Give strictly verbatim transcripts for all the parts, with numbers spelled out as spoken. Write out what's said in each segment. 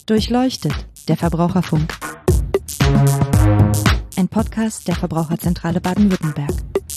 Durchleuchtet, der Verbraucherfunk. Ein Podcast der Verbraucherzentrale Baden-Württemberg.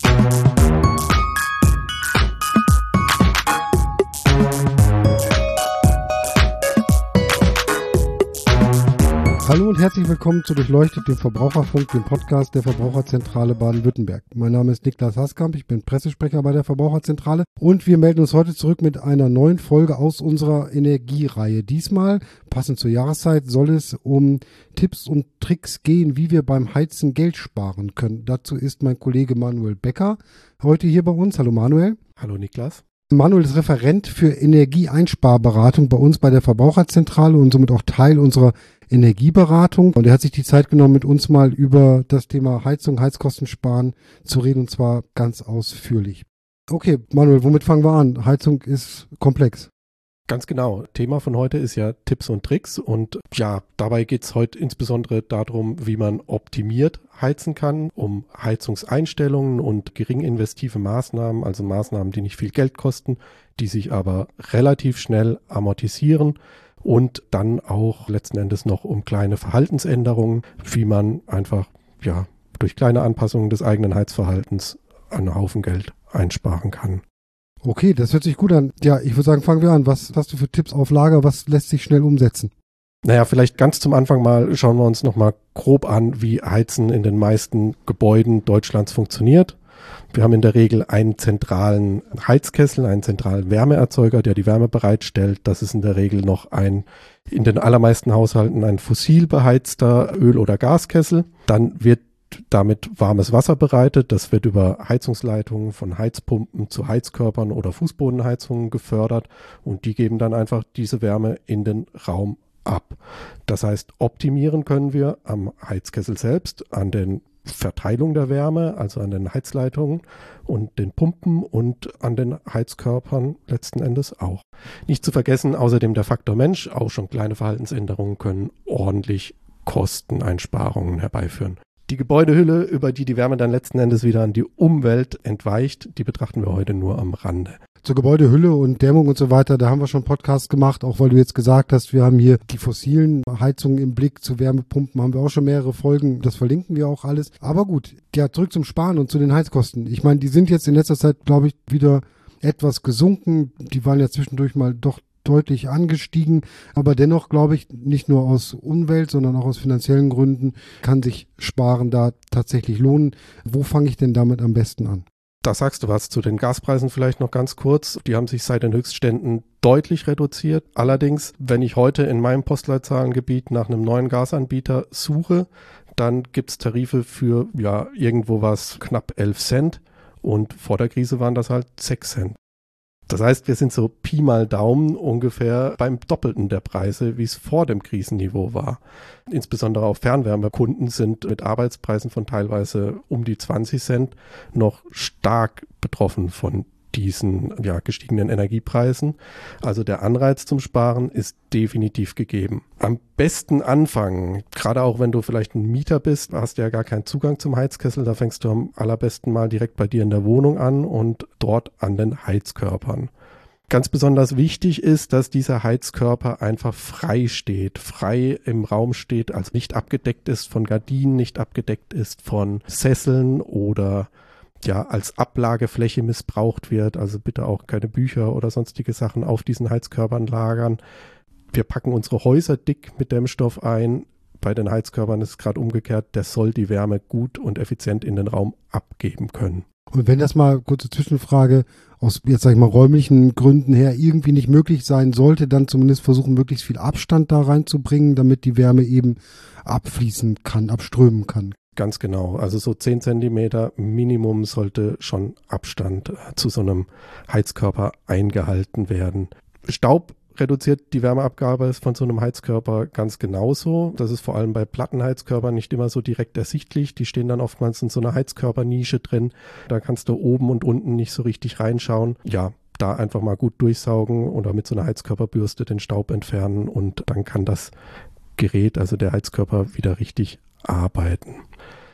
Hallo und herzlich willkommen zu Durchleuchtet, dem Verbraucherfunk, dem Podcast der Verbraucherzentrale Baden-Württemberg. Mein Name ist Niklas Haskamp, ich bin Pressesprecher bei der Verbraucherzentrale und wir melden uns heute zurück mit einer neuen Folge aus unserer Energiereihe. Diesmal, passend zur Jahreszeit, soll es um Tipps und Tricks gehen, wie wir beim Heizen Geld sparen können. Dazu ist mein Kollege Manuel Becker heute hier bei uns. Hallo Manuel. Hallo Niklas. Manuel ist Referent für Energieeinsparberatung bei uns bei der Verbraucherzentrale und somit auch Teil unserer Energieberatung. Und er hat sich die Zeit genommen, mit uns mal über das Thema Heizung, Heizkosten sparen zu reden, und zwar ganz ausführlich. Okay, Manuel, womit fangen wir an? Heizung ist komplex. Ganz genau. Thema von heute ist ja Tipps und Tricks und ja, dabei geht es heute insbesondere darum, wie man optimiert heizen kann, um Heizungseinstellungen und gering investive Maßnahmen, also Maßnahmen, die nicht viel Geld kosten, die sich aber relativ schnell amortisieren, und dann auch letzten Endes noch um kleine Verhaltensänderungen, wie man einfach ja durch kleine Anpassungen des eigenen Heizverhaltens einen Haufen Geld einsparen kann. Okay, das hört sich gut an. Ja, ich würde sagen, fangen wir an. Was hast du für Tipps auf Lager? Was lässt sich schnell umsetzen? Naja, vielleicht ganz zum Anfang mal schauen wir uns nochmal grob an, wie Heizen in den meisten Gebäuden Deutschlands funktioniert. Wir haben in der Regel einen zentralen Heizkessel, einen zentralen Wärmeerzeuger, der die Wärme bereitstellt. Das ist in der Regel noch ein, in den allermeisten Haushalten ein fossil beheizter Öl- oder Gaskessel. Dann wird damit warmes Wasser bereitet. Das wird über Heizungsleitungen von Heizpumpen zu Heizkörpern oder Fußbodenheizungen gefördert und die geben dann einfach diese Wärme in den Raum ab. Das heißt, optimieren können wir am Heizkessel selbst, an den Verteilung der Wärme, also an den Heizleitungen und den Pumpen und an den Heizkörpern letzten Endes auch. Nicht zu vergessen, außerdem der Faktor Mensch, auch schon kleine Verhaltensänderungen können ordentlich Kosteneinsparungen herbeiführen. Die Gebäudehülle, über die die Wärme dann letzten Endes wieder an die Umwelt entweicht, die betrachten wir heute nur am Rande. Zur Gebäudehülle und Dämmung und so weiter, da haben wir schon Podcasts gemacht, auch weil du jetzt gesagt hast, wir haben hier die fossilen Heizungen im Blick, zu Wärmepumpen haben wir auch schon mehrere Folgen, das verlinken wir auch alles. Aber gut, ja, zurück zum Sparen und zu den Heizkosten. Ich meine, die sind jetzt in letzter Zeit, glaube ich, wieder etwas gesunken. Die waren ja zwischendurch mal doch deutlich angestiegen, aber dennoch glaube ich, nicht nur aus Umwelt, sondern auch aus finanziellen Gründen kann sich Sparen da tatsächlich lohnen. Wo fange ich denn damit am besten an? Da sagst du was zu den Gaspreisen vielleicht noch ganz kurz. Die haben sich seit den Höchstständen deutlich reduziert. Allerdings, wenn ich heute in meinem Postleitzahlengebiet nach einem neuen Gasanbieter suche, dann gibt es Tarife für ja irgendwo was knapp elf Cent und vor der Krise waren das halt sechs Cent. Das heißt, wir sind so Pi mal Daumen ungefähr beim Doppelten der Preise, wie es vor dem Krisenniveau war. Insbesondere auch Fernwärmekunden sind mit Arbeitspreisen von teilweise um die zwanzig Cent noch stark betroffen von diesen ja, gestiegenen Energiepreisen. Also der Anreiz zum Sparen ist definitiv gegeben. Am besten anfangen, gerade auch wenn du vielleicht ein Mieter bist, hast du ja gar keinen Zugang zum Heizkessel, da fängst du am allerbesten mal direkt bei dir in der Wohnung an und dort an den Heizkörpern. Ganz besonders wichtig ist, dass dieser Heizkörper einfach frei steht, frei im Raum steht, also nicht abgedeckt ist von Gardinen, nicht abgedeckt ist von Sesseln oder ja als Ablagefläche missbraucht wird, also bitte auch keine Bücher oder sonstige Sachen auf diesen Heizkörpern lagern. Wir packen unsere Häuser dick mit Dämmstoff ein. Bei den Heizkörpern ist es gerade umgekehrt, der soll die Wärme gut und effizient in den Raum abgeben können. Und wenn das mal, kurze Zwischenfrage, aus jetzt sag ich mal räumlichen Gründen her irgendwie nicht möglich sein sollte, dann zumindest versuchen, möglichst viel Abstand da reinzubringen, damit die Wärme eben abfließen kann, abströmen kann. Ganz genau, also so zehn Zentimeter Minimum sollte schon Abstand äh, zu so einem Heizkörper eingehalten werden. Staub reduziert die Wärmeabgabe von so einem Heizkörper ganz genauso. Das ist vor allem bei Plattenheizkörpern nicht immer so direkt ersichtlich. Die stehen dann oftmals in so einer Heizkörpernische drin. Da kannst du oben und unten nicht so richtig reinschauen. Ja, da einfach mal gut durchsaugen oder mit so einer Heizkörperbürste den Staub entfernen und dann kann das Gerät, also der Heizkörper, wieder richtig arbeiten.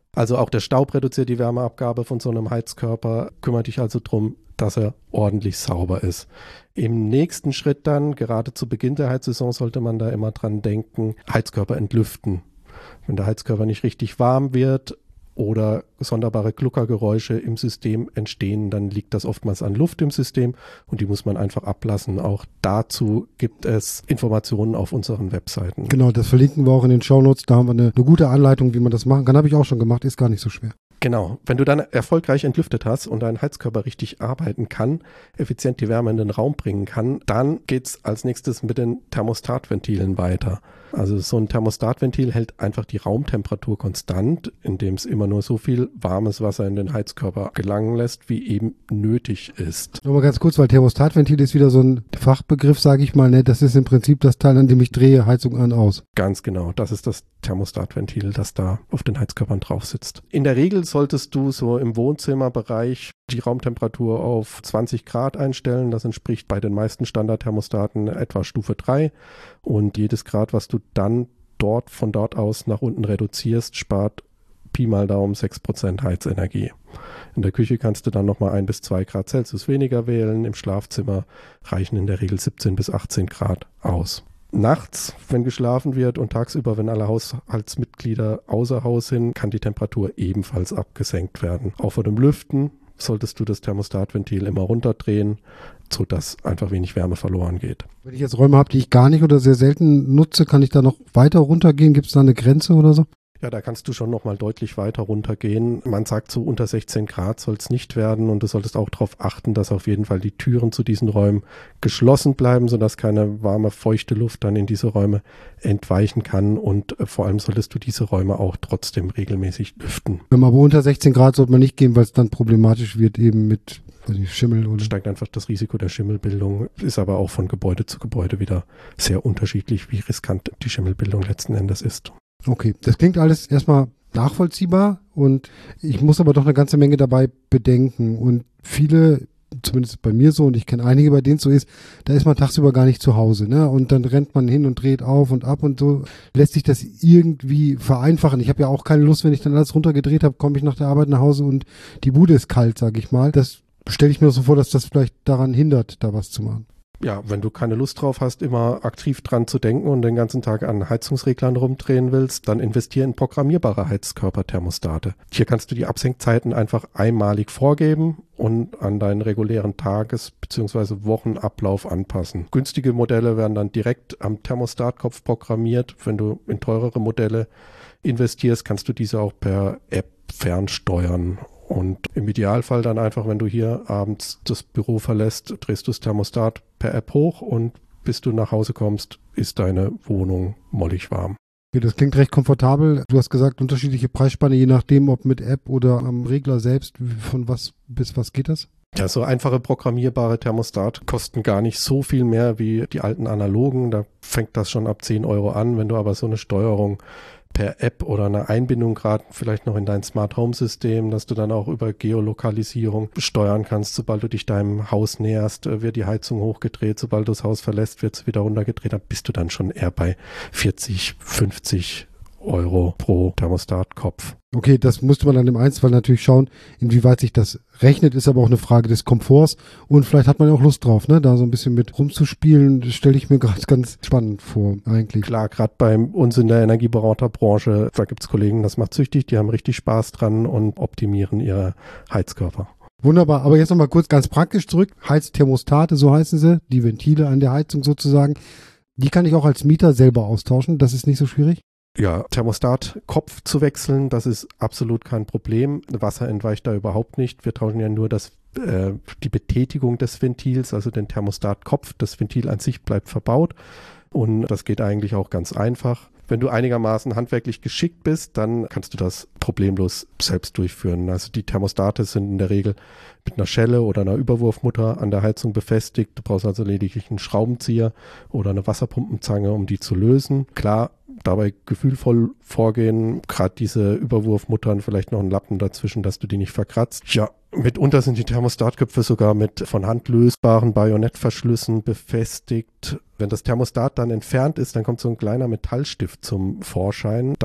Also auch der Staub reduziert die Wärmeabgabe von so einem Heizkörper. Kümmere dich also darum, dass er ordentlich sauber ist. Im nächsten Schritt dann, gerade zu Beginn der Heizsaison, sollte man da immer dran denken, Heizkörper entlüften. Wenn der Heizkörper nicht richtig warm wird oder sonderbare Gluckergeräusche im System entstehen, dann liegt das oftmals an Luft im System und die muss man einfach ablassen. Auch dazu gibt es Informationen auf unseren Webseiten. Genau, das verlinken wir auch in den Shownotes. Da haben wir eine, eine gute Anleitung, wie man das machen kann. Habe ich auch schon gemacht, ist gar nicht so schwer. Genau, wenn du dann erfolgreich entlüftet hast und dein Heizkörper richtig arbeiten kann, effizient die Wärme in den Raum bringen kann, dann geht's als nächstes mit den Thermostatventilen weiter. Also so ein Thermostatventil hält einfach die Raumtemperatur konstant, indem es immer nur so viel warmes Wasser in den Heizkörper gelangen lässt, wie eben nötig ist. Nochmal ganz kurz, weil Thermostatventil ist wieder so ein Fachbegriff, sage ich mal, ne? Das ist im Prinzip das Teil, an dem ich drehe, Heizung an, aus. Ganz genau, das ist das Thermostatventil, das da auf den Heizkörpern drauf sitzt. In der Regel solltest du so im Wohnzimmerbereich die Raumtemperatur auf zwanzig Grad einstellen. Das entspricht bei den meisten Standardthermostaten etwa Stufe drei. Und jedes Grad, was du dann dort von dort aus nach unten reduzierst, spart Pi mal Daumen sechs Prozent Heizenergie. In der Küche kannst du dann nochmal ein bis zwei Grad Celsius weniger wählen. Im Schlafzimmer reichen in der Regel siebzehn bis achtzehn Grad aus. Nachts, wenn geschlafen wird und tagsüber, wenn alle Haushaltsmitglieder außer Haus sind, kann die Temperatur ebenfalls abgesenkt werden. Auch vor dem Lüften solltest du das Thermostatventil immer runterdrehen, sodass einfach wenig Wärme verloren geht. Wenn ich jetzt Räume habe, die ich gar nicht oder sehr selten nutze, kann ich da noch weiter runtergehen? Gibt es da eine Grenze oder so? Ja, da kannst du schon nochmal deutlich weiter runtergehen. Man sagt, so unter sechzehn Grad soll es nicht werden und du solltest auch darauf achten, dass auf jeden Fall die Türen zu diesen Räumen geschlossen bleiben, sodass keine warme, feuchte Luft dann in diese Räume entweichen kann und äh, vor allem solltest du diese Räume auch trotzdem regelmäßig lüften. Aber unter sechzehn Grad sollte man nicht gehen, weil es dann problematisch wird eben mit weiß nicht, Schimmel oder steigt einfach das Risiko der Schimmelbildung, ist aber auch von Gebäude zu Gebäude wieder sehr unterschiedlich, wie riskant die Schimmelbildung letzten Endes ist. Okay, das klingt alles erstmal nachvollziehbar und ich muss aber doch eine ganze Menge dabei bedenken und viele, zumindest bei mir so und ich kenne einige, bei denen es so ist, da ist man tagsüber gar nicht zu Hause, ne? Und dann rennt man hin und dreht auf und ab und so lässt sich das irgendwie vereinfachen. Ich habe ja auch keine Lust, wenn ich dann alles runtergedreht habe, komme ich nach der Arbeit nach Hause und die Bude ist kalt, sage ich mal. Das stelle ich mir so vor, dass das vielleicht daran hindert, da was zu machen. Ja, wenn du keine Lust drauf hast, immer aktiv dran zu denken und den ganzen Tag an Heizungsreglern rumdrehen willst, dann investiere in programmierbare Heizkörperthermostate. Hier kannst du die Absenkzeiten einfach einmalig vorgeben und an deinen regulären Tages- bzw. Wochenablauf anpassen. Günstige Modelle werden dann direkt am Thermostatkopf programmiert. Wenn du in teurere Modelle investierst, kannst du diese auch per App fernsteuern. Und im Idealfall dann einfach, wenn du hier abends das Büro verlässt, drehst du das Thermostat per App hoch und bis du nach Hause kommst, ist deine Wohnung mollig warm. Okay, das klingt recht komfortabel. Du hast gesagt, unterschiedliche Preisspanne, je nachdem, ob mit App oder am Regler selbst. Von was bis was geht das? Ja, so einfache programmierbare Thermostate kosten gar nicht so viel mehr wie die alten analogen. Da fängt das schon ab zehn Euro an. Wenn du aber so eine Steuerung per App oder eine Einbindung gerade vielleicht noch in dein Smart Home System, dass du dann auch über Geolokalisierung steuern kannst. Sobald du dich deinem Haus näherst, wird die Heizung hochgedreht. Sobald du das Haus verlässt, wird es wieder runtergedreht. Dann bist du dann schon eher bei vierzig, fünfzig Euro pro Thermostatkopf. Okay, das musste man dann im Einzelfall natürlich schauen, inwieweit sich das rechnet, ist aber auch eine Frage des Komforts und vielleicht hat man ja auch Lust drauf, ne, da so ein bisschen mit rumzuspielen, das stelle ich mir gerade ganz spannend vor, eigentlich. Klar, gerade bei uns in der Energieberaterbranche, da gibt es Kollegen, das macht süchtig, die haben richtig Spaß dran und optimieren ihre Heizkörper. Wunderbar, aber jetzt nochmal kurz ganz praktisch zurück, Heizthermostate, so heißen sie, die Ventile an der Heizung sozusagen, die kann ich auch als Mieter selber austauschen, das ist nicht so schwierig? Ja, Thermostatkopf zu wechseln, das ist absolut kein Problem. Wasser entweicht da überhaupt nicht. Wir tauschen ja nur das, äh, die Betätigung des Ventils, also den Thermostatkopf. Das Ventil an sich bleibt verbaut und das geht eigentlich auch ganz einfach. Wenn du einigermaßen handwerklich geschickt bist, dann kannst du das problemlos selbst durchführen. Also die Thermostate sind in der Regel mit einer Schelle oder einer Überwurfmutter an der Heizung befestigt. Du brauchst also lediglich einen Schraubenzieher oder eine Wasserpumpenzange, um die zu lösen. Klar, dabei gefühlvoll vorgehen, gerade diese Überwurfmuttern, vielleicht noch einen Lappen dazwischen, dass du die nicht verkratzt. Ja, mitunter sind die Thermostatköpfe sogar mit von Hand lösbaren Bajonettverschlüssen befestigt. Wenn das Thermostat dann entfernt ist, dann kommt so ein kleiner Metallstift zum Vorschein. Da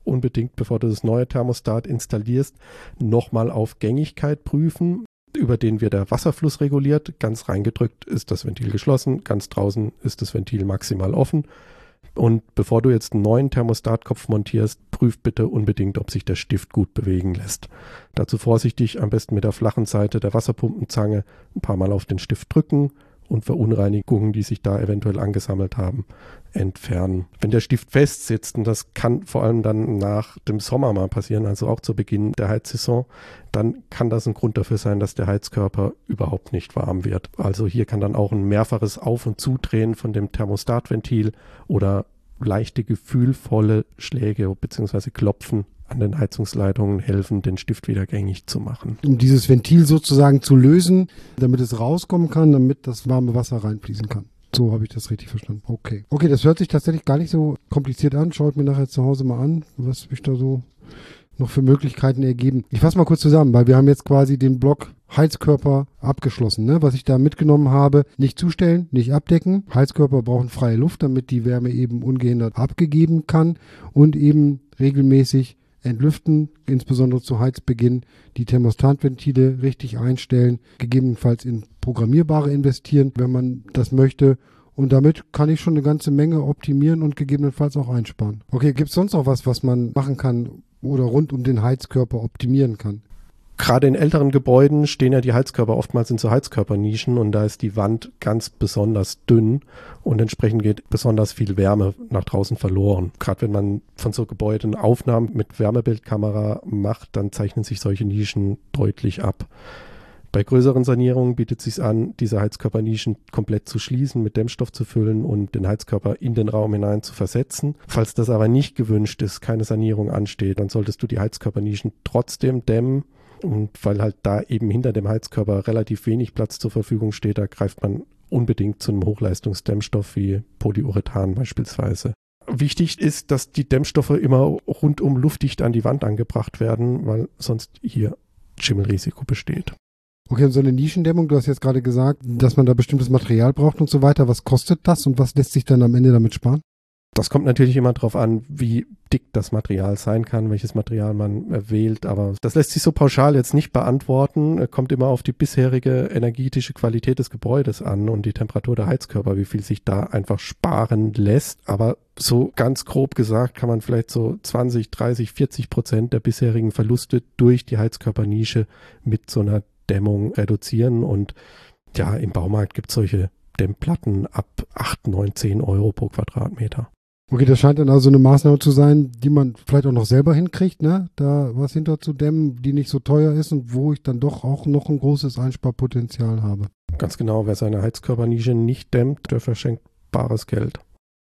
unbedingt, bevor du das neue Thermostat installierst, nochmal auf Gängigkeit prüfen. Über den wird der Wasserfluss reguliert. Ganz reingedrückt ist das Ventil geschlossen, ganz draußen ist das Ventil maximal offen. Und bevor du jetzt einen neuen Thermostatkopf montierst, prüf bitte unbedingt, ob sich der Stift gut bewegen lässt. Dazu vorsichtig, am besten mit der flachen Seite der Wasserpumpenzange ein paar Mal auf den Stift drücken und Verunreinigungen, die sich da eventuell angesammelt haben, entfernen. Wenn der Stift fest sitzt, und das kann vor allem dann nach dem Sommer mal passieren, also auch zu Beginn der Heizsaison, dann kann das ein Grund dafür sein, dass der Heizkörper überhaupt nicht warm wird. Also hier kann dann auch ein mehrfaches Auf- und Zudrehen von dem Thermostatventil oder leichte gefühlvolle Schläge bzw. Klopfen an den Heizungsleitungen helfen, den Stift wieder gängig zu machen. Um dieses Ventil sozusagen zu lösen, damit es rauskommen kann, damit das warme Wasser reinfließen kann. So habe ich das richtig verstanden. Okay. Okay, das hört sich tatsächlich gar nicht so kompliziert an. Schaut mir nachher zu Hause mal an, was mich da so noch für Möglichkeiten ergeben. Ich fasse mal kurz zusammen, weil wir haben jetzt quasi den Block Heizkörper abgeschlossen. Ne? Was ich da mitgenommen habe, nicht zustellen, nicht abdecken. Heizkörper brauchen freie Luft, damit die Wärme eben ungehindert abgegeben kann und eben regelmäßig entlüften, insbesondere zu Heizbeginn, die Thermostatventile richtig einstellen, gegebenenfalls in programmierbare investieren, wenn man das möchte. Und damit kann ich schon eine ganze Menge optimieren und gegebenenfalls auch einsparen. Okay, gibt es sonst noch was, was man machen kann oder rund um den Heizkörper optimieren kann? Gerade in älteren Gebäuden stehen ja die Heizkörper oftmals in so Heizkörpernischen und da ist die Wand ganz besonders dünn und entsprechend geht besonders viel Wärme nach draußen verloren. Gerade wenn man von so Gebäuden Aufnahmen mit Wärmebildkamera macht, dann zeichnen sich solche Nischen deutlich ab. Bei größeren Sanierungen bietet es sich an, diese Heizkörpernischen komplett zu schließen, mit Dämmstoff zu füllen und den Heizkörper in den Raum hinein zu versetzen. Falls das aber nicht gewünscht ist, keine Sanierung ansteht, dann solltest du die Heizkörpernischen trotzdem dämmen. Und weil halt da eben hinter dem Heizkörper relativ wenig Platz zur Verfügung steht, da greift man unbedingt zu einem Hochleistungsdämmstoff wie Polyurethan beispielsweise. Wichtig ist, dass die Dämmstoffe immer rundum luftdicht an die Wand angebracht werden, weil sonst hier Schimmelrisiko besteht. Okay, und so eine Nischendämmung, du hast jetzt gerade gesagt, dass man da bestimmtes Material braucht und so weiter. Was kostet das und was lässt sich dann am Ende damit sparen? Das kommt natürlich immer darauf an, wie dick das Material sein kann, welches Material man wählt, aber das lässt sich so pauschal jetzt nicht beantworten. Kommt immer auf die bisherige energetische Qualität des Gebäudes an und die Temperatur der Heizkörper, wie viel sich da einfach sparen lässt. Aber so ganz grob gesagt kann man vielleicht so zwanzig, dreißig, vierzig Prozent der bisherigen Verluste durch die Heizkörpernische mit so einer Dämmung reduzieren. Und ja, im Baumarkt gibt es solche Dämmplatten ab acht, neun, zehn Euro pro Quadratmeter. Okay, das scheint dann also eine Maßnahme zu sein, die man vielleicht auch noch selber hinkriegt, ne? Da was hinter zu dämmen, die nicht so teuer ist und wo ich dann doch auch noch ein großes Einsparpotenzial habe. Ganz genau, wer seine Heizkörpernische nicht dämmt, der verschenkt bares Geld.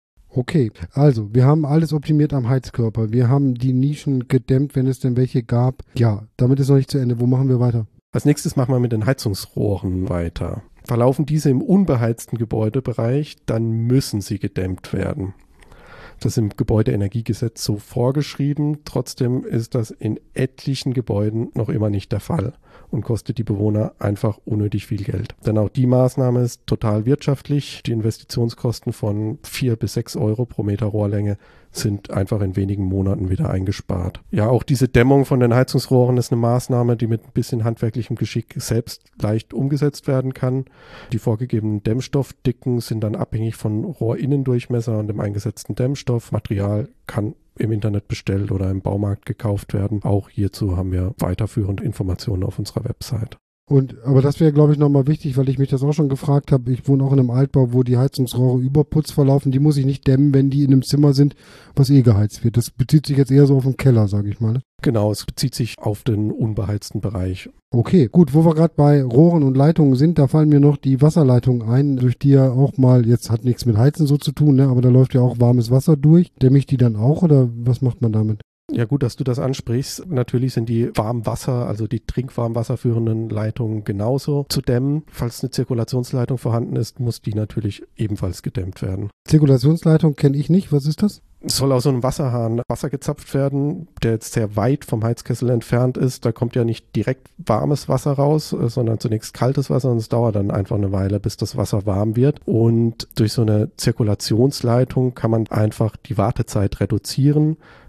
Okay, also wir haben alles optimiert am Heizkörper. Wir haben die Nischen gedämmt, wenn es denn welche gab. Ja, damit ist noch nicht zu Ende. Wo machen wir weiter? Als nächstes machen wir mit den Heizungsrohren weiter. Verlaufen diese im unbeheizten Gebäudebereich, dann müssen sie gedämmt werden. Das ist im Gebäudeenergiegesetz so vorgeschrieben. Trotzdem ist das in etlichen Gebäuden noch immer nicht der Fall und kostet die Bewohner einfach unnötig viel Geld. Denn auch die Maßnahme ist total wirtschaftlich. Die Investitionskosten von vier bis sechs Euro pro Meter Rohrlänge sind einfach in wenigen Monaten wieder eingespart. Ja, auch diese Dämmung von den Heizungsrohren ist eine Maßnahme, die mit ein bisschen handwerklichem Geschick selbst leicht umgesetzt werden kann. Die vorgegebenen Dämmstoffdicken sind dann abhängig von Rohrinnendurchmesser und dem eingesetzten Dämmstoff. Material kann im Internet bestellt oder im Baumarkt gekauft werden. Auch hierzu haben wir weiterführende Informationen auf unserer Website. Und, aber das wäre, glaube ich, nochmal wichtig, weil ich mich das auch schon gefragt habe. Ich wohne auch in einem Altbau, wo die Heizungsrohre über Putz verlaufen. Die muss ich nicht dämmen, wenn die in einem Zimmer sind, was eh geheizt wird. Das bezieht sich jetzt eher so auf den Keller, sage ich mal. Ne? Genau, es bezieht sich auf den unbeheizten Bereich. Okay, gut, wo wir gerade bei Rohren und Leitungen sind, da fallen mir noch die Wasserleitungen ein, durch die ja auch mal, jetzt hat nichts mit Heizen so zu tun, ne, aber da läuft ja auch warmes Wasser durch. Dämme ich die dann auch oder was macht man damit? Ja, gut, dass du das ansprichst. Natürlich sind die Warmwasser, also die Trinkwarmwasser führenden Leitungen genauso zu dämmen. Falls eine Zirkulationsleitung vorhanden ist, muss die natürlich ebenfalls gedämmt werden. Zirkulationsleitung kenne ich nicht. Was ist das? Es soll aus so einem Wasserhahn Wasser gezapft werden, der jetzt sehr weit vom Heizkessel entfernt ist. Da kommt ja nicht direkt warmes Wasser raus, sondern zunächst kaltes Wasser und es dauert dann einfach eine Weile, bis das Wasser warm wird. Und durch so eine Zirkulationsleitung kann man einfach die Wartezeit reduzieren.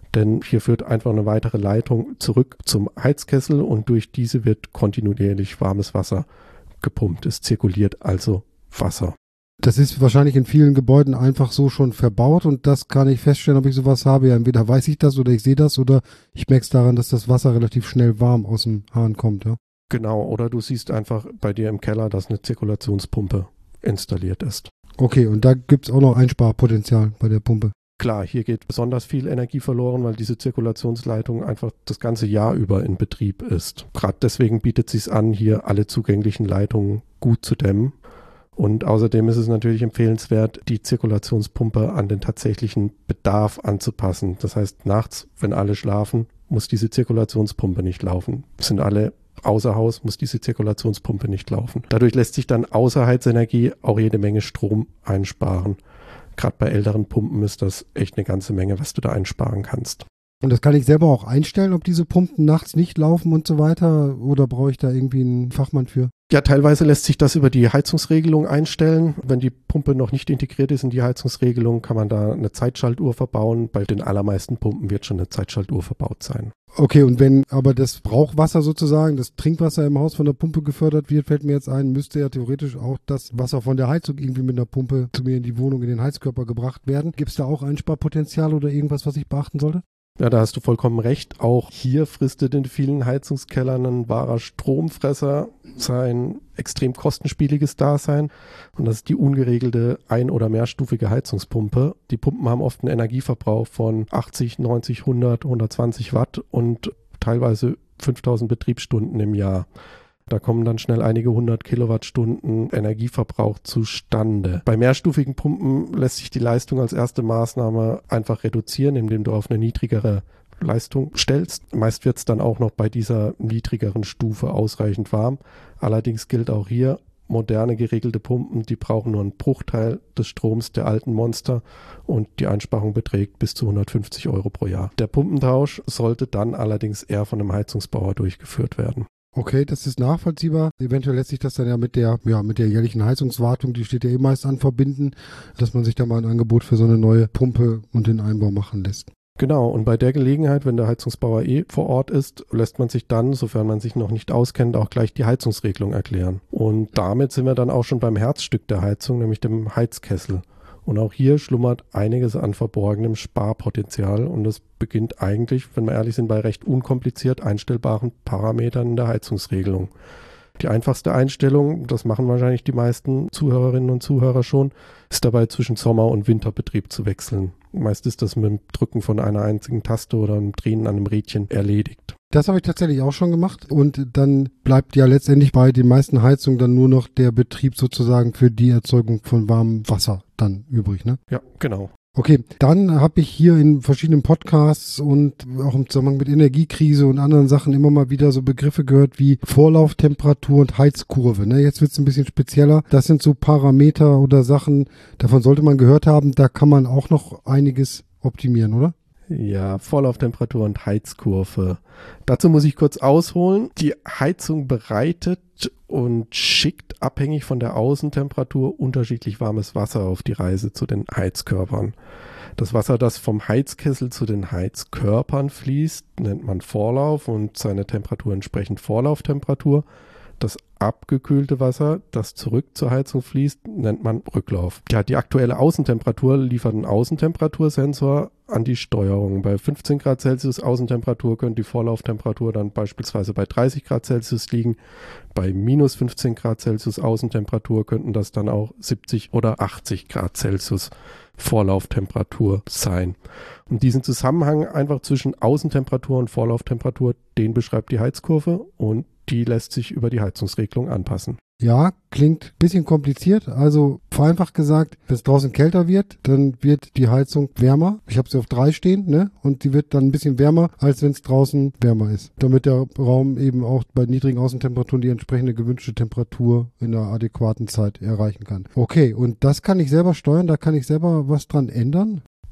denn hier führt einfach eine weitere Leitung zurück zum Heizkessel und durch diese wird kontinuierlich warmes Wasser gepumpt. Es zirkuliert also Wasser. Das ist wahrscheinlich in vielen Gebäuden einfach so schon verbaut und das kann ich feststellen, ob ich sowas habe. Ja, entweder weiß ich das oder ich sehe das oder ich merke es daran, dass das Wasser relativ schnell warm aus dem Hahn kommt. Ja. Genau, oder du siehst einfach bei dir im Keller, dass eine Zirkulationspumpe installiert ist. Okay, und da gibt es auch noch Einsparpotenzial bei der Pumpe. Klar, hier geht besonders viel Energie verloren, weil diese Zirkulationsleitung einfach das ganze Jahr über in Betrieb ist. Gerade deswegen bietet es sich an, hier alle zugänglichen Leitungen gut zu dämmen. Und außerdem ist es natürlich empfehlenswert, die Zirkulationspumpe an den tatsächlichen Bedarf anzupassen. Das heißt, nachts, wenn alle schlafen, muss diese Zirkulationspumpe nicht laufen. Sind alle außer Haus, muss diese Zirkulationspumpe nicht laufen. Dadurch lässt sich dann außer Heizenergie auch jede Menge Strom einsparen. Gerade bei älteren Pumpen ist das echt eine ganze Menge, was du da einsparen kannst. Und das kann ich selber auch einstellen, ob diese Pumpen nachts nicht laufen und so weiter? Oder brauche ich da irgendwie einen Fachmann für? Ja, teilweise lässt sich das über die Heizungsregelung einstellen. Wenn die Pumpe noch nicht integriert ist in die Heizungsregelung, kann man da eine Zeitschaltuhr verbauen. Bei den allermeisten Pumpen wird schon eine Zeitschaltuhr verbaut sein. Okay, und wenn aber das Brauchwasser sozusagen, das Trinkwasser im Haus von der Pumpe gefördert wird, fällt mir jetzt ein, müsste ja theoretisch auch das Wasser von der Heizung irgendwie mit einer Pumpe zu mir in die Wohnung, in den Heizkörper gebracht werden. Gibt es da auch Einsparpotenzial oder irgendwas, was ich beachten sollte? Ja, da hast du vollkommen recht. Auch hier fristet in vielen Heizungskellern ein wahrer Stromfresser sein extrem kostenspieliges Dasein. Und das ist die ungeregelte ein- oder mehrstufige Heizungspumpe. Die Pumpen haben oft einen Energieverbrauch von achtzig, neunzig, hundert, hundertzwanzig Watt und teilweise fünftausend Betriebsstunden im Jahr. Da kommen dann schnell einige hundert Kilowattstunden Energieverbrauch zustande. Bei mehrstufigen Pumpen lässt sich die Leistung als erste Maßnahme einfach reduzieren, indem du auf eine niedrigere Leistung stellst. Meist wird es dann auch noch bei dieser niedrigeren Stufe ausreichend warm. Allerdings gilt auch hier, moderne geregelte Pumpen, die brauchen nur einen Bruchteil des Stroms der alten Monster und die Einsparung beträgt bis zu hundertfünfzig Euro pro Jahr. Der Pumpentausch sollte dann allerdings eher von einem Heizungsbauer durchgeführt werden. Okay, das ist nachvollziehbar. Eventuell lässt sich das dann ja mit der, ja, mit der jährlichen Heizungswartung, die steht ja eh meist an, verbinden, dass man sich da mal ein Angebot für so eine neue Pumpe und den Einbau machen lässt. Genau, und bei der Gelegenheit, wenn der Heizungsbauer eh vor Ort ist, lässt man sich dann, sofern man sich noch nicht auskennt, auch gleich die Heizungsregelung erklären. Und damit sind wir dann auch schon beim Herzstück der Heizung, nämlich dem Heizkessel. Und auch hier schlummert einiges an verborgenem Sparpotenzial und es beginnt eigentlich, wenn wir ehrlich sind, bei recht unkompliziert einstellbaren Parametern in der Heizungsregelung. Die einfachste Einstellung, das machen wahrscheinlich die meisten Zuhörerinnen und Zuhörer schon, ist dabei zwischen Sommer- und Winterbetrieb zu wechseln. Meist ist das mit dem Drücken von einer einzigen Taste oder dem Drehen an einem Rädchen erledigt. Das habe ich tatsächlich auch schon gemacht und dann bleibt ja letztendlich bei den meisten Heizungen dann nur noch der Betrieb sozusagen für die Erzeugung von warmem Wasser dann übrig, ne? Ja, genau. Okay, dann habe ich hier in verschiedenen Podcasts und auch im Zusammenhang mit Energiekrise und anderen Sachen immer mal wieder so Begriffe gehört wie Vorlauftemperatur und Heizkurve. Ne? Jetzt wird es ein bisschen spezieller. Das sind so Parameter oder Sachen, davon sollte man gehört haben. Da kann man auch noch einiges optimieren, oder? Ja, Vorlauftemperatur und Heizkurve. Dazu muss ich kurz ausholen. Die Heizung bereitet und schickt abhängig von der Außentemperatur unterschiedlich warmes Wasser auf die Reise zu den Heizkörpern. Das Wasser, das vom Heizkessel zu den Heizkörpern fließt, nennt man Vorlauf und seine Temperatur entsprechend Vorlauftemperatur. Das abgekühlte Wasser, das zurück zur Heizung fließt, nennt man Rücklauf. Ja, die aktuelle Außentemperatur liefert einen Außentemperatursensor an die Steuerung. Bei fünfzehn Grad Celsius Außentemperatur könnte die Vorlauftemperatur dann beispielsweise bei dreißig Grad Celsius liegen. Bei minus fünfzehn Grad Celsius Außentemperatur könnten das dann auch siebzig oder achtzig Grad Celsius Vorlauftemperatur sein. Und diesen Zusammenhang einfach zwischen Außentemperatur und Vorlauftemperatur, den beschreibt die Heizkurve und die lässt sich über die Heizungsregelung anpassen. Ja, klingt ein bisschen kompliziert. Also vereinfacht gesagt, wenn es draußen kälter wird, dann wird die Heizung wärmer. Ich habe sie auf drei stehen, ne? Und die wird dann ein bisschen wärmer, als wenn es draußen wärmer ist. Damit der Raum eben auch bei niedrigen Außentemperaturen die entsprechende gewünschte Temperatur in einer adäquaten Zeit erreichen kann. Okay, und das kann ich selber steuern, da kann ich selber was dran ändern?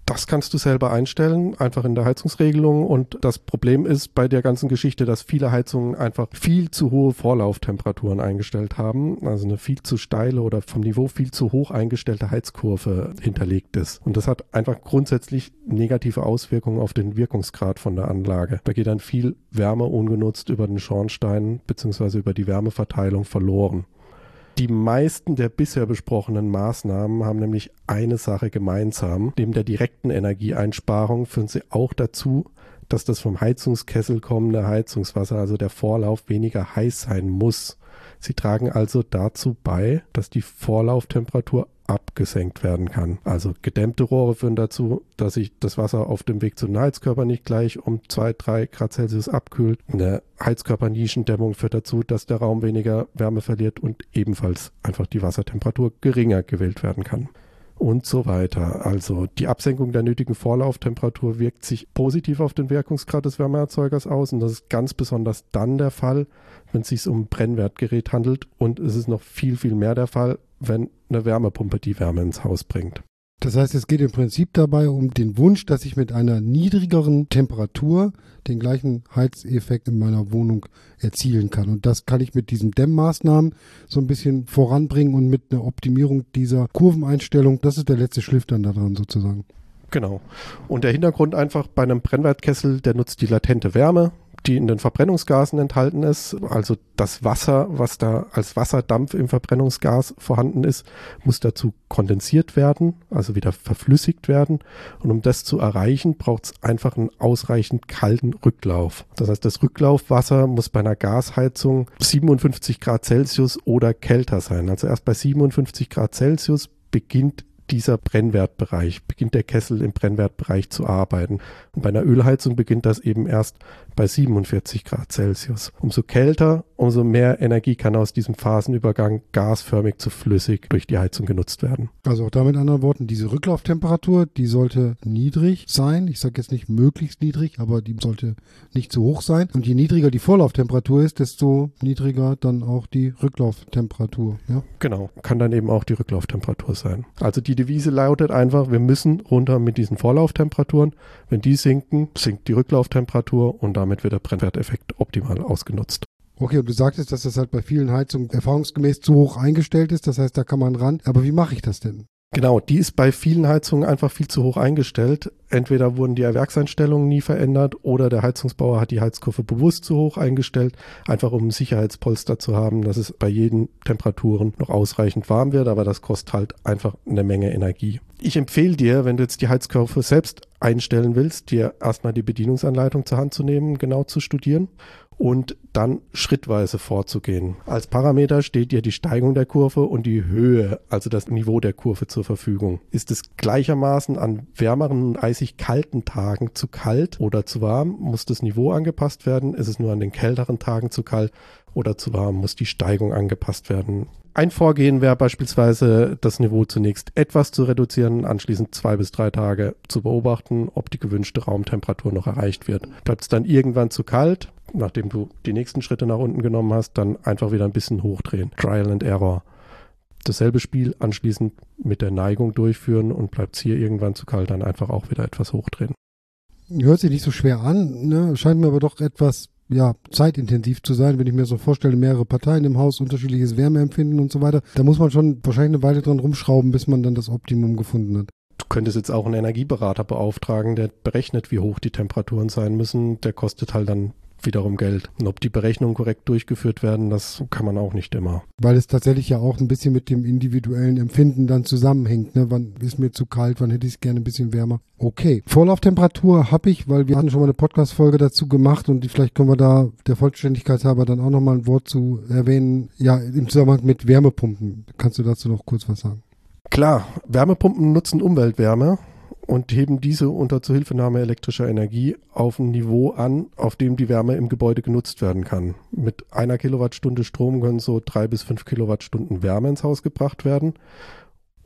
Das kannst du selber einstellen, einfach in der Heizungsregelung. Und das Problem ist bei der ganzen Geschichte, dass viele Heizungen einfach viel zu hohe Vorlauftemperaturen eingestellt haben. Also eine viel zu steile oder vom Niveau viel zu hoch eingestellte Heizkurve hinterlegt ist. Und das hat einfach grundsätzlich negative Auswirkungen auf den Wirkungsgrad von der Anlage. Da geht dann viel Wärme ungenutzt über den Schornstein bzw. über die Wärmeverteilung verloren. Die meisten der bisher besprochenen Maßnahmen haben nämlich eine Sache gemeinsam. Neben der direkten Energieeinsparung führen sie auch dazu, dass das vom Heizungskessel kommende Heizungswasser, also der Vorlauf, weniger heiß sein muss. Sie tragen also dazu bei, dass die Vorlauftemperatur abgesenkt werden kann. Also gedämmte Rohre führen dazu, dass sich das Wasser auf dem Weg zu den Heizkörpern nicht gleich um zwei, drei Grad Celsius abkühlt. Eine Heizkörpernischendämmung führt dazu, dass der Raum weniger Wärme verliert und ebenfalls einfach die Wassertemperatur geringer gewählt werden kann. Und so weiter. Also die Absenkung der nötigen Vorlauftemperatur wirkt sich positiv auf den Wirkungsgrad des Wärmeerzeugers aus und das ist ganz besonders dann der Fall, wenn es sich um ein Brennwertgerät handelt und es ist noch viel, viel mehr der Fall, wenn eine Wärmepumpe die Wärme ins Haus bringt. Das heißt, es geht im Prinzip dabei um den Wunsch, dass ich mit einer niedrigeren Temperatur den gleichen Heizeffekt in meiner Wohnung erzielen kann. Und das kann ich mit diesen Dämmmaßnahmen so ein bisschen voranbringen und mit einer Optimierung dieser Kurveneinstellung. Das ist der letzte Schliff dann daran sozusagen. Genau. Und der Hintergrund einfach bei einem Brennwertkessel, der nutzt die latente Wärme, die in den Verbrennungsgasen enthalten ist. Also das Wasser, was da als Wasserdampf im Verbrennungsgas vorhanden ist, muss dazu kondensiert werden, also wieder verflüssigt werden. Und um das zu erreichen, braucht es einfach einen ausreichend kalten Rücklauf. Das heißt, das Rücklaufwasser muss bei einer Gasheizung siebenundfünfzig Grad Celsius oder kälter sein. Also erst bei siebenundfünfzig Grad Celsius beginnt dieser Brennwertbereich, beginnt der Kessel im Brennwertbereich zu arbeiten. Und bei einer Ölheizung beginnt das eben erst bei siebenundvierzig Grad Celsius. Umso kälter, umso mehr Energie kann aus diesem Phasenübergang gasförmig zu flüssig durch die Heizung genutzt werden. Also auch da mit anderen Worten, diese Rücklauftemperatur, die sollte niedrig sein. Ich sage jetzt nicht möglichst niedrig, aber die sollte nicht zu hoch sein. Und je niedriger die Vorlauftemperatur ist, desto niedriger dann auch die Rücklauftemperatur. Ja? Genau, kann dann eben auch die Rücklauftemperatur sein. Also die Devise lautet einfach, wir müssen runter mit diesen Vorlauftemperaturen. Wenn die sinken, sinkt die Rücklauftemperatur und damit wird der Brennwerteffekt optimal ausgenutzt. Okay, und du sagtest, dass das halt bei vielen Heizungen erfahrungsgemäß zu hoch eingestellt ist. Das heißt, da kann man ran. Aber wie mache ich das denn? Genau, die ist bei vielen Heizungen einfach viel zu hoch eingestellt. Entweder wurden die Werkseinstellungen nie verändert oder der Heizungsbauer hat die Heizkurve bewusst zu hoch eingestellt, einfach um ein Sicherheitspolster zu haben, dass es bei jeden Temperaturen noch ausreichend warm wird, aber das kostet halt einfach eine Menge Energie. Ich empfehle dir, wenn du jetzt die Heizkurve selbst einstellen willst, dir erstmal die Bedienungsanleitung zur Hand zu nehmen, genau zu studieren und dann schrittweise vorzugehen. Als Parameter steht dir die Steigung der Kurve und die Höhe, also das Niveau der Kurve zur Verfügung. Ist es gleichermaßen an wärmeren und eisig kalten Tagen zu kalt oder zu warm, muss das Niveau angepasst werden. Ist es nur an den kälteren Tagen zu kalt oder zu warm, muss die Steigung angepasst werden. Ein Vorgehen wäre beispielsweise, das Niveau zunächst etwas zu reduzieren, anschließend zwei bis drei Tage zu beobachten, ob die gewünschte Raumtemperatur noch erreicht wird. Bleibt es dann irgendwann zu kalt, nachdem du die nächsten Schritte nach unten genommen hast, dann einfach wieder ein bisschen hochdrehen. Trial and Error. Dasselbe Spiel anschließend mit der Neigung durchführen und bleibt es hier irgendwann zu kalt, dann einfach auch wieder etwas hochdrehen. Hört sich nicht so schwer an, ne? Scheint mir aber doch etwas ja, zeitintensiv zu sein, wenn ich mir so vorstelle, mehrere Parteien im Haus, unterschiedliches Wärmeempfinden und so weiter. Da muss man schon wahrscheinlich eine Weile dran rumschrauben, bis man dann das Optimum gefunden hat. Du könntest jetzt auch einen Energieberater beauftragen, der berechnet, wie hoch die Temperaturen sein müssen. Der kostet halt dann wiederum Geld. Und ob die Berechnungen korrekt durchgeführt werden, das kann man auch nicht immer. Weil es tatsächlich ja auch ein bisschen mit dem individuellen Empfinden dann zusammenhängt. Ne? Wann ist mir zu kalt, wann hätte ich es gerne ein bisschen wärmer? Okay, Vorlauftemperatur habe ich, weil wir hatten schon mal eine Podcast-Folge dazu gemacht und vielleicht können wir da der Vollständigkeit halber dann auch nochmal ein Wort zu erwähnen. Ja, im Zusammenhang mit Wärmepumpen. Kannst du dazu noch kurz was sagen? Klar, Wärmepumpen nutzen Umweltwärme und heben diese unter Zuhilfenahme elektrischer Energie auf ein Niveau an, auf dem die Wärme im Gebäude genutzt werden kann. Mit einer Kilowattstunde Strom können so drei bis fünf Kilowattstunden Wärme ins Haus gebracht werden.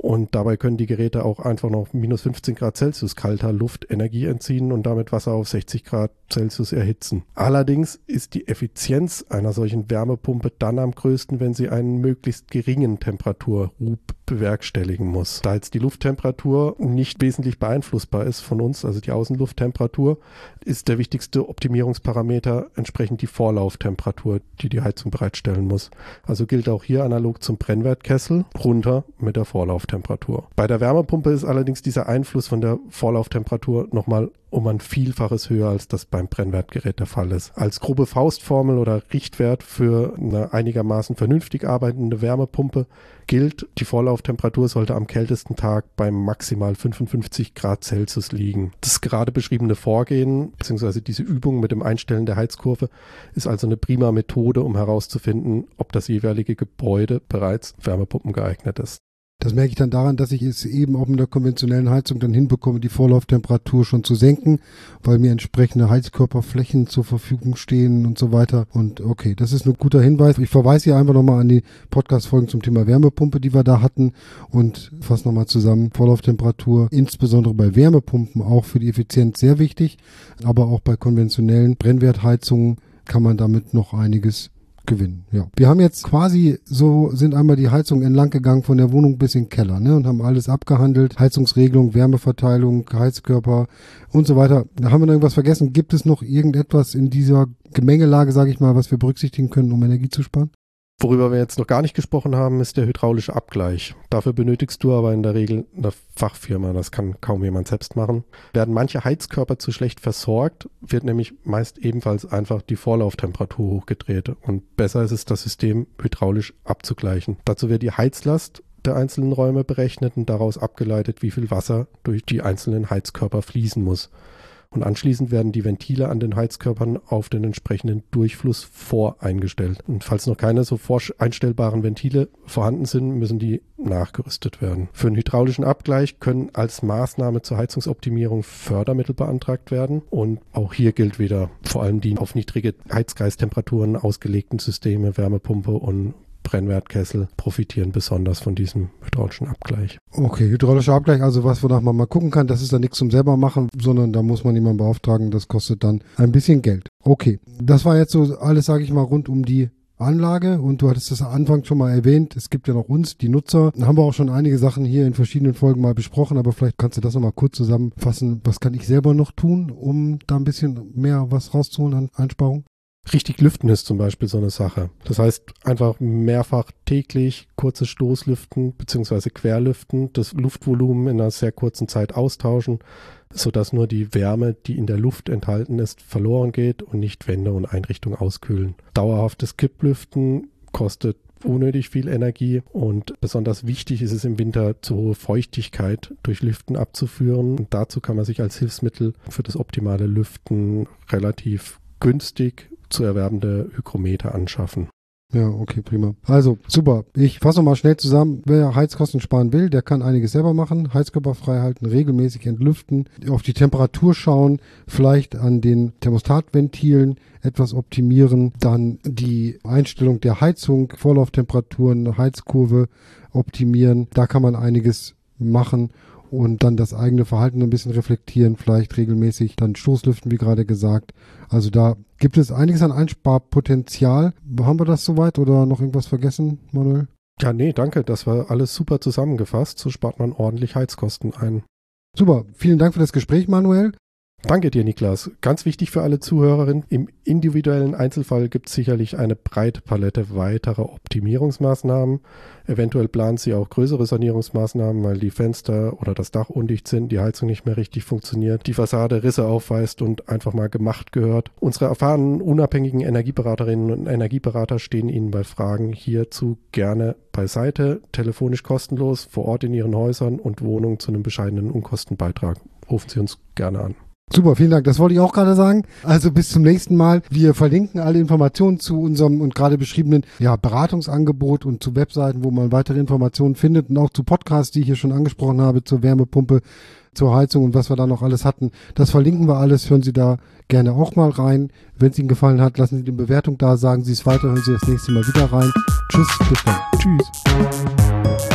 Und dabei können die Geräte auch einfach noch minus fünfzehn Grad Celsius kalter Luft Energie entziehen und damit Wasser auf sechzig Grad Celsius erhitzen. Allerdings ist die Effizienz einer solchen Wärmepumpe dann am größten, wenn sie einen möglichst geringen Temperaturhub bewerkstelligen muss. Da jetzt die Lufttemperatur nicht wesentlich beeinflussbar ist von uns, also die Außenlufttemperatur, ist der wichtigste Optimierungsparameter entsprechend die Vorlauftemperatur, die die Heizung bereitstellen muss. Also gilt auch hier analog zum Brennwertkessel runter mit der Vorlauftemperatur. Bei der Wärmepumpe ist allerdings dieser Einfluss von der Vorlauftemperatur nochmal um ein Vielfaches höher, als das beim Brennwertgerät der Fall ist. Als grobe Faustformel oder Richtwert für eine einigermaßen vernünftig arbeitende Wärmepumpe gilt, die Vorlauftemperatur sollte am kältesten Tag bei maximal fünfundfünfzig Grad Celsius liegen. Das gerade beschriebene Vorgehen bzw. diese Übung mit dem Einstellen der Heizkurve ist also eine prima Methode, um herauszufinden, ob das jeweilige Gebäude bereits Wärmepumpen geeignet ist. Das merke ich dann daran, dass ich es eben auch mit der konventionellen Heizung dann hinbekomme, die Vorlauftemperatur schon zu senken, weil mir entsprechende Heizkörperflächen zur Verfügung stehen und so weiter. Und okay, das ist ein guter Hinweis. Ich verweise hier einfach nochmal an die Podcast-Folgen zum Thema Wärmepumpe, die wir da hatten, und fasse nochmal zusammen. Vorlauftemperatur, insbesondere bei Wärmepumpen, auch für die Effizienz sehr wichtig, aber auch bei konventionellen Brennwertheizungen kann man damit noch einiges gewinnen. Ja. Wir haben jetzt quasi so, sind einmal die Heizung entlang gegangen von der Wohnung bis in den Keller, ne, und haben alles abgehandelt. Heizungsregelung, Wärmeverteilung, Heizkörper und so weiter. Da haben wir noch irgendwas vergessen. Gibt es noch irgendetwas in dieser Gemengelage, sage ich mal, was wir berücksichtigen können, um Energie zu sparen? Worüber wir jetzt noch gar nicht gesprochen haben, ist der hydraulische Abgleich. Dafür benötigst du aber in der Regel eine Fachfirma, das kann kaum jemand selbst machen. Werden manche Heizkörper zu schlecht versorgt, wird nämlich meist ebenfalls einfach die Vorlauftemperatur hochgedreht und besser ist es, das System hydraulisch abzugleichen. Dazu wird die Heizlast der einzelnen Räume berechnet und daraus abgeleitet, wie viel Wasser durch die einzelnen Heizkörper fließen muss. Und anschließend werden die Ventile an den Heizkörpern auf den entsprechenden Durchfluss voreingestellt. Und falls noch keine so voreinstellbaren Ventile vorhanden sind, müssen die nachgerüstet werden. Für einen hydraulischen Abgleich können als Maßnahme zur Heizungsoptimierung Fördermittel beantragt werden. Und auch hier gilt wieder, vor allem die auf niedrige Heizkreistemperaturen ausgelegten Systeme, Wärmepumpe und Brennwertkessel profitieren besonders von diesem hydraulischen Abgleich. Okay, hydraulischer Abgleich, also was, wonach man mal gucken kann, das ist dann nichts zum selber machen, sondern da muss man jemanden beauftragen, das kostet dann ein bisschen Geld. Okay, das war jetzt so alles, sage ich mal, rund um die Anlage und du hattest das am Anfang schon mal erwähnt, es gibt ja noch uns, die Nutzer. Da haben wir auch schon einige Sachen hier in verschiedenen Folgen mal besprochen, aber vielleicht kannst du das nochmal kurz zusammenfassen. Was kann ich selber noch tun, um da ein bisschen mehr was rauszuholen an Einsparung? Richtig lüften ist zum Beispiel so eine Sache. Das heißt, einfach mehrfach täglich kurzes Stoßlüften bzw. Querlüften, das Luftvolumen in einer sehr kurzen Zeit austauschen, sodass nur die Wärme, die in der Luft enthalten ist, verloren geht und nicht Wände und Einrichtungen auskühlen. Dauerhaftes Kipplüften kostet unnötig viel Energie und besonders wichtig ist es im Winter, zu hohe Feuchtigkeit durch Lüften abzuführen. Und dazu kann man sich als Hilfsmittel für das optimale Lüften relativ günstig zu erwerbende Hygrometer anschaffen. Ja, okay, prima. Also, super. Ich fasse nochmal schnell zusammen. Wer Heizkosten sparen will, der kann einiges selber machen. Heizkörper frei halten, regelmäßig entlüften, auf die Temperatur schauen, vielleicht an den Thermostatventilen etwas optimieren, dann die Einstellung der Heizung, Vorlauftemperaturen, Heizkurve optimieren. Da kann man einiges machen. Und dann das eigene Verhalten ein bisschen reflektieren, vielleicht regelmäßig dann Stoßlüften, wie gerade gesagt. Also da gibt es einiges an Einsparpotenzial. Haben wir das soweit oder noch irgendwas vergessen, Manuel? Ja, nee, danke. Das war alles super zusammengefasst. So spart man ordentlich Heizkosten ein. Super. Vielen Dank für das Gespräch, Manuel. Danke dir, Niklas. Ganz wichtig für alle Zuhörerinnen, im individuellen Einzelfall gibt es sicherlich eine breite Palette weiterer Optimierungsmaßnahmen. Eventuell planen Sie auch größere Sanierungsmaßnahmen, weil die Fenster oder das Dach undicht sind, die Heizung nicht mehr richtig funktioniert, die Fassade Risse aufweist und einfach mal gemacht gehört. Unsere erfahrenen, unabhängigen Energieberaterinnen und Energieberater stehen Ihnen bei Fragen hierzu gerne beiseite, telefonisch kostenlos, vor Ort in Ihren Häusern und Wohnungen zu einem bescheidenen Unkostenbeitrag. Rufen Sie uns gerne an. Super, vielen Dank. Das wollte ich auch gerade sagen. Also bis zum nächsten Mal. Wir verlinken alle Informationen zu unserem und gerade beschriebenen ja, Beratungsangebot und zu Webseiten, wo man weitere Informationen findet und auch zu Podcasts, die ich hier schon angesprochen habe, zur Wärmepumpe, zur Heizung und was wir da noch alles hatten. Das verlinken wir alles. Hören Sie da gerne auch mal rein. Wenn es Ihnen gefallen hat, lassen Sie die Bewertung da, sagen Sie es weiter, hören Sie das nächste Mal wieder rein. Tschüss, bis dann. Tschüss.